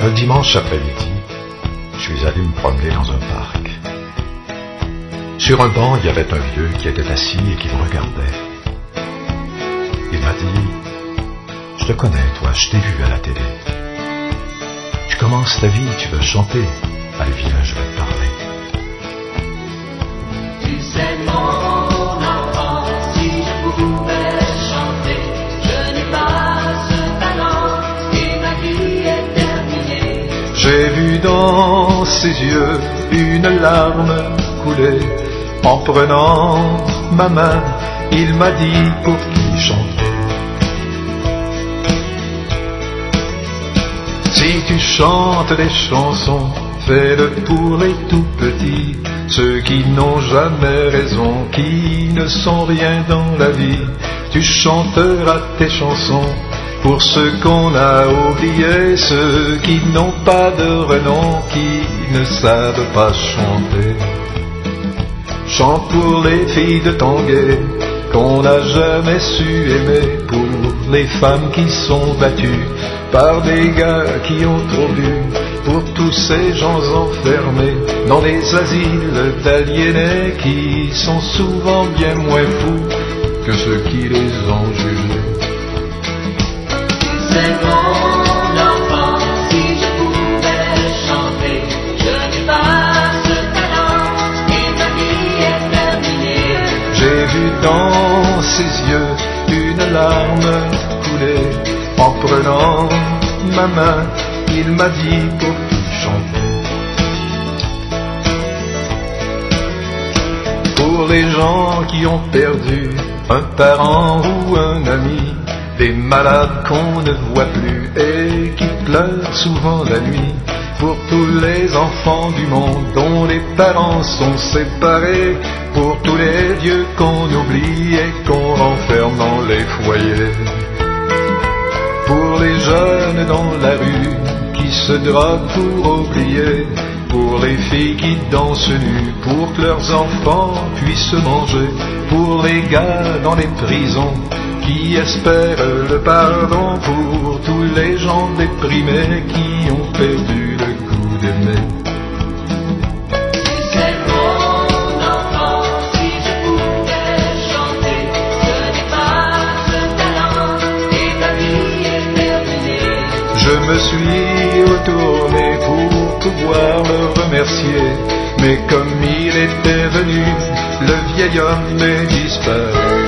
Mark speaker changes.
Speaker 1: Un dimanche après-midi, je suis allé me promener dans un parc. Sur un banc, il y avait un vieux qui était assis et qui me regardait. Il m'a dit: « Je te connais, toi, je t'ai vu à la télé. Tu commences ta vie, tu veux chanter. Allez, viens, je vais te parler. »
Speaker 2: Tu sais, mon enfant, si je pouvais chanter, je n'ai pas ce talent et ma vie est terminée.
Speaker 1: J'ai vu dans ses yeux une larme couler. En prenant ma main, il m'a dit pour qui chanter. Si tu chantes des chansons, fais-le pour les tout petits, ceux qui n'ont jamais raison, qui ne sont rien dans la vie. Tu chanteras tes chansons pour ceux qu'on a oubliés, ceux qui n'ont pas de renom, qui ne savent pas chanter. Chante pour les filles de Tanguay qu'on n'a jamais su aimer, pour les femmes qui sont battues par des gars qui ont trop bu, pour tous ces gens enfermés dans les asiles d'aliénés qui sont souvent bien moins fous que ceux qui les ont jugés.
Speaker 2: C'est mon enfant, si je pouvais chanter, je n'ai pas ce talent et ma vie est terminée.
Speaker 1: J'ai vu dans ses yeux une larme couler. En prenant ma main, il m'a dit pour qui chanter. Pour les gens qui ont perdu un parent ou un ami, des malades qu'on ne voit plus et qui pleurent souvent la nuit, pour tous les enfants du monde dont les parents sont séparés, pour tous les vieux qu'on oublie et qu'on renferme dans les foyers, pour les jeunes dans la rue qui se droguent pour oublier, pour les filles qui dansent nues pour que leurs enfants puissent manger, pour les gars dans les prisons qui espèrent le pardon, pour tous les gens déprimés qui ont perdu le goût d'aimer.
Speaker 2: C'est mon enfant, si je pouvais chanter, je n'ai pas ce talent et ma vie est terminée.
Speaker 1: Je me suis retourné pour pouvoir le remercier, mais comme il était venu, le vieil homme est disparu.